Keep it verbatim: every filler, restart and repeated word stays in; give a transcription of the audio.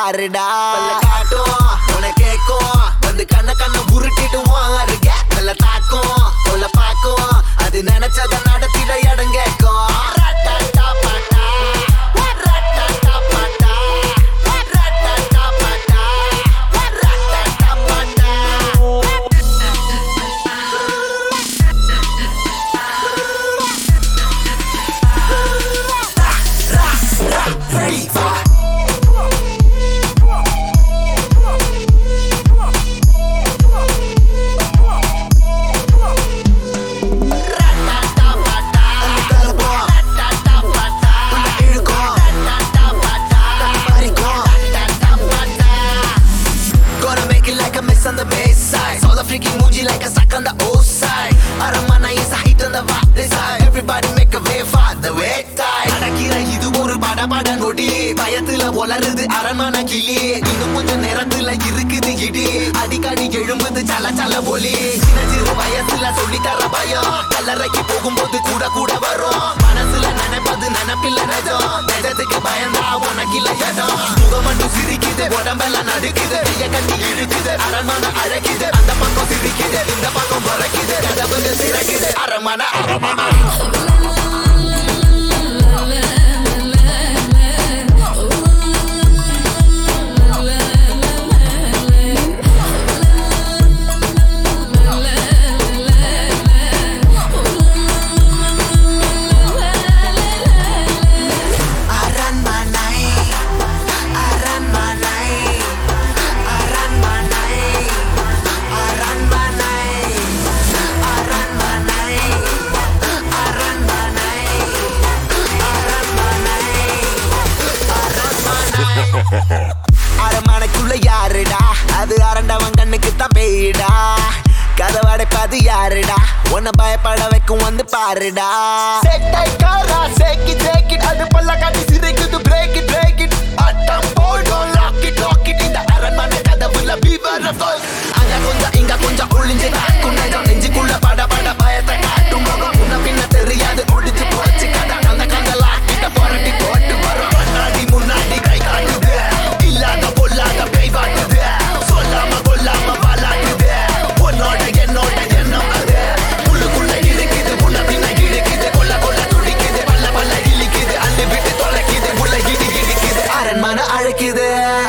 யாருடா காட்டும் உன கேக்கும் வந்து கண்ண கண்ண உருட்டிட்டு வாருங்க நல்ல தாக்கும் சொல்ல பாக்கும் அது நினைச்சத நடத்திட இடம் கேக்கும் On the bass side, all the freaking Muji like a sack on the O side. Aramana is a hit on the vibe this side. Everybody make a way for the way tide. Adakira idu oru bada bada nodi. Bayathula volarudhu aramana kili. Innum konja nerathula irukudhu idi. Adikadi elumbudhu chala chala boli. Sina jiru vayathula solli thara bayam. Kallaraki pogumbodhu kuda kuda varum. Manasula nenaipadu nenapilla nejam. Nejathukku bayanda unakilla yadam. Mugamandu sirikide odambella nadukide. Iya katti irukide aramana அழகிது அந்த பக்கம் சிரிக்குது இந்த பக்கம் பறக்குது கதவுங்க சிறக்குது அரமன அரமன அரமனைக்குள்ள யாருடா அது அரண்டவன் கண்ணுக்கு தான் பேயிடா கதவடைப்பாது யாருடா உன்னை பயப்பட வைக்கும் வந்து பாருடா அது பல்ல காட்டி சிரிக்குது பிரேக் இட் பிரேக் இட் அட்டம் போடும் லாக் இட் லாக் இட் இந்த அரண்மனை கதவுல பீவர் அங்க கொஞ்சம் இங்க கொஞ்சம் ஒளிஞ்சு காக்கும் நெஞ்சம் நெஞ்சுக்குள்ள பட பட பயத்தை காட்டும் முகம் முன்ன பின்ன தெரியாது ஒடிச்சு போச்சு கதை அந்த கந்த லாக்கிட்ட புரட்டி போட்டு வரும் முன்னாடி முன்னாடி கை காட்டுது இல்லாத பொல்லாத கை வாட்டுது சொல்லாம கொல்லாம வாலாட்டுது உன்னோட என்னோட எண்ணம் அது உள்ளுக்குள்ள இருக்குது முன்ன பின்ன இழுக்குது கொல்ல கொல்ல துடிக்குது பல்ல பல்ல இழிக்குது அள்ளி விட்டு தொலைக்குது உள்ள இடி இடிக்குது அரண்மனை அழைக்குது